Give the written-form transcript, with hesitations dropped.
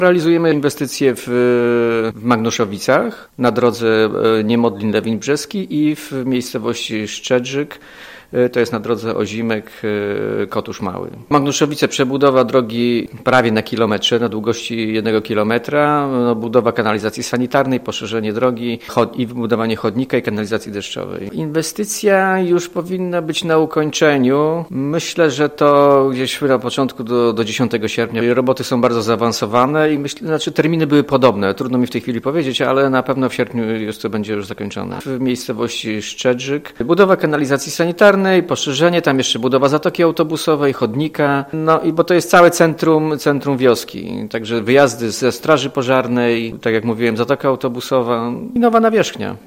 Realizujemy inwestycje w Magnuszowicach na drodze Niemodlin-Lewin Brzeski i w miejscowości Szczedrzyk. To jest na drodze Ozimek-Kotusz Mały. Magnuszowice przebudowa drogi prawie na kilometrze, na długości 1 kilometra, budowa kanalizacji sanitarnej, poszerzenie drogi i wybudowanie chodnika i kanalizacji deszczowej. Inwestycja już powinna być na ukończeniu. Myślę, że to gdzieś na początku do 10 sierpnia. Roboty są bardzo zaawansowane i terminy były podobne. Trudno mi w tej chwili powiedzieć, ale na pewno w sierpniu to będzie już zakończone. W miejscowości Szczedrzyk budowa kanalizacji sanitarnej, poszerzenie, tam jeszcze budowa zatoki autobusowej, chodnika, i bo to jest całe centrum wioski, także wyjazdy ze straży pożarnej, tak jak mówiłem, zatoka autobusowa i nowa nawierzchnia.